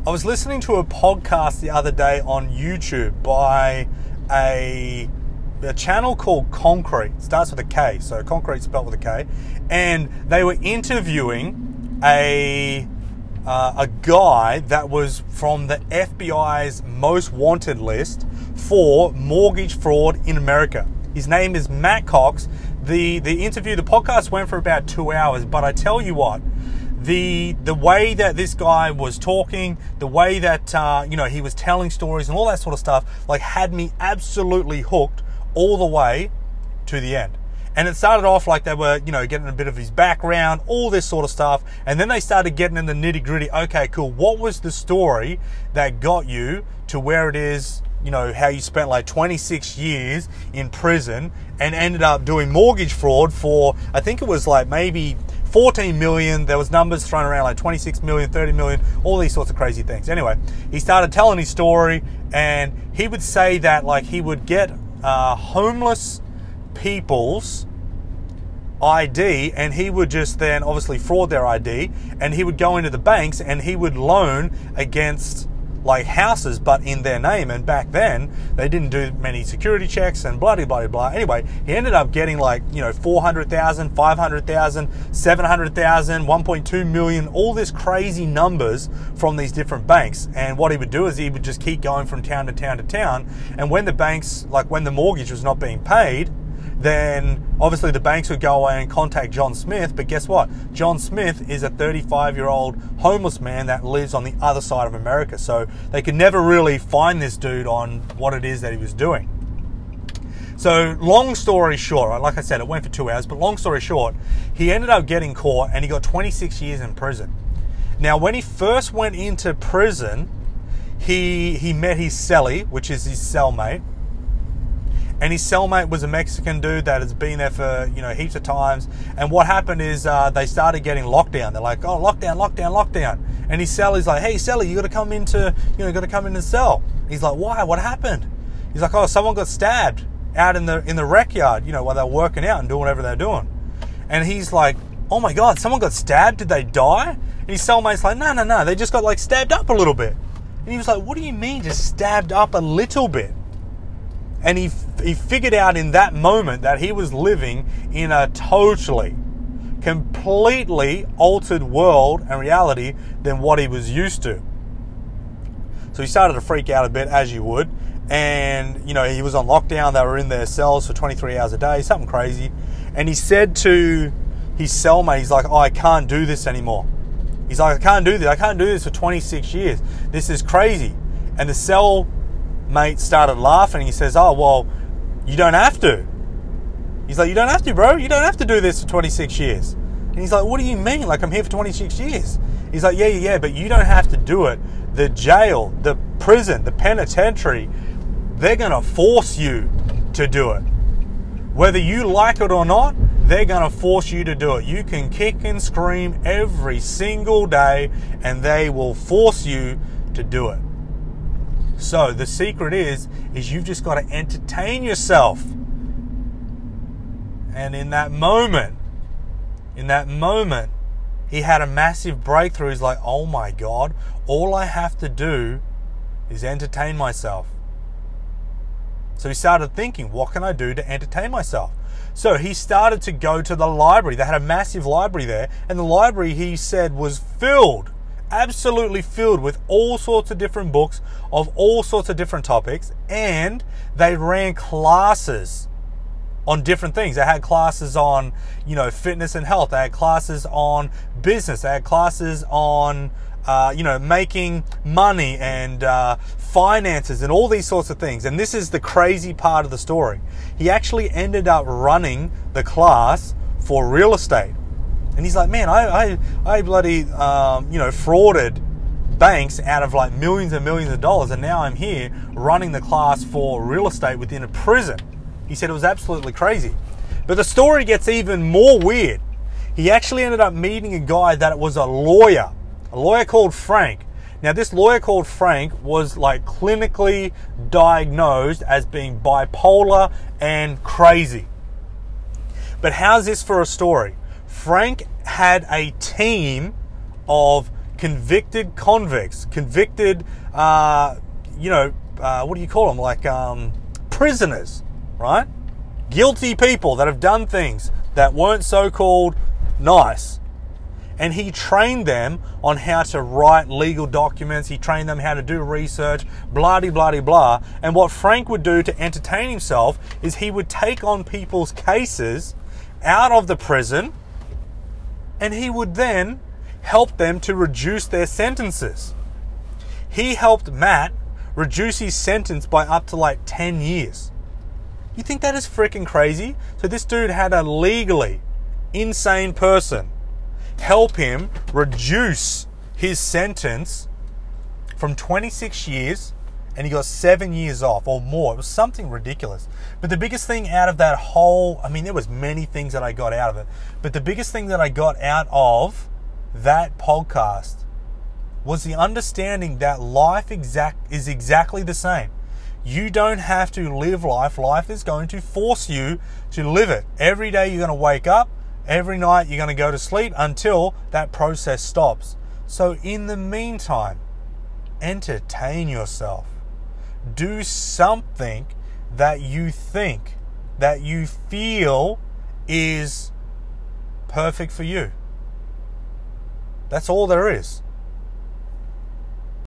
I was listening to a podcast the other day on YouTube by a channel called Concrete. It starts with a K, so Concrete spelled with a K. And they were interviewing a guy that was from the FBI's most wanted list for mortgage fraud in America. His name is Matt Cox. The podcast went for about 2 hours, but I tell you what, the way that this guy was talking, the way that he was telling stories and all that sort of stuff, like, had me absolutely hooked all the way to the end. And it started off like they were, getting a bit of his background, all this sort of stuff. And then they started getting in the nitty gritty. Okay, cool. What was the story that got you to where it is, how you spent like 26 years in prison and ended up doing mortgage fraud for, I think it was like maybe 14 million. There was numbers thrown around like 26 million, 30 million, all these sorts of crazy things. Anyway, he started telling his story, and he would say that like he would get homeless people's ID, and he would just then obviously fraud their ID, and he would go into the banks and he would loan against like houses but in their name. And back then they didn't do many security checks and blah blah blah blah. Anyway, he ended up getting like 400,000, 500,000, 700,000, 1.2 million, all this crazy numbers from these different banks. And what he would do is he would just keep going from town to town to town, and when the banks, like when the mortgage was not being paid, then obviously the banks would go away and contact John Smith. But guess what? John Smith is a 35-year-old homeless man that lives on the other side of America. So they could never really find this dude on what it is that he was doing. So long story short, like I said, it went for 2 hours, but long story short, he ended up getting caught and he got 26 years in prison. Now, when he first went into prison, he met his cellie, which is his cellmate. And his cellmate was a Mexican dude that has been there for, heaps of times. And what happened is they started getting locked down. They're like, oh, lockdown, lockdown, lockdown. And his cellie's like, hey, cellie, you got to come into, the cell. He's like, why? What happened? He's like, oh, someone got stabbed out in the rec yard, while they're working out and doing whatever they're doing. And he's like, oh my God, someone got stabbed? Did they die? And his cellmate's like, no, they just got like stabbed up a little bit. And he was like, what do you mean just stabbed up a little bit? And he figured out in that moment that he was living in a totally, completely altered world and reality than what he was used to. So he started to freak out a bit, as you would. And, he was on lockdown. They were in their cells for 23 hours a day, something crazy. And he said to his cellmate, he's like, oh, I can't do this anymore. He's like, I can't do this. I can't do this for 26 years. This is crazy. And the cellmate started laughing. He says, oh, well, you don't have to. He's like, you don't have to, bro. You don't have to do this for 26 years. And he's like, what do you mean? Like, I'm here for 26 years. He's like, yeah, but you don't have to do it. The jail, the prison, the penitentiary, they're going to force you to do it. Whether you like it or not, they're going to force you to do it. You can kick and scream every single day, and they will force you to do it. So the secret is you've just got to entertain yourself. And in that moment, he had a massive breakthrough. He's like, oh my God, all I have to do is entertain myself. So he started thinking, what can I do to entertain myself? So he started to go to the library. They had a massive library there, and the library, he said, was filled, absolutely filled with all sorts of different books of all sorts of different topics, and they ran classes on different things. They had classes on, fitness and health. They had classes on business. They had classes on, making money and finances and all these sorts of things. And this is the crazy part of the story. He actually ended up running the class for real estate. And he's like, man, I bloody, frauded banks out of like millions and millions of dollars, and now I'm here running the class for real estate within a prison. He said it was absolutely crazy. But the story gets even more weird. He actually ended up meeting a guy that was a lawyer called Frank. Now, this lawyer called Frank was like clinically diagnosed as being bipolar and crazy. But how's this for a story? Frank had a team of convicted convicts, convicted, what do you call them? Like prisoners, right? Guilty people that have done things that weren't so-called nice. And he trained them on how to write legal documents. He trained them how to do research, blah-de-blah-de-blah. And what Frank would do to entertain himself is he would take on people's cases out of the prison, and he would then help them to reduce their sentences. He helped Matt reduce his sentence by up to like 10 years. You think that is freaking crazy? So this dude had a legally insane person help him reduce his sentence from 26 years, and he got 7 years off or more. It was something ridiculous. But the biggest thing out of that whole, there was many things that I got out of it, but the biggest thing that I got out of that podcast was the understanding that life is exactly the same. You don't have to live life. Life is going to force you to live it. Every day you're going to wake up. Every night you're going to go to sleep until that process stops. So in the meantime, entertain yourself. Do something that you think, that you feel is perfect for you. That's all there is.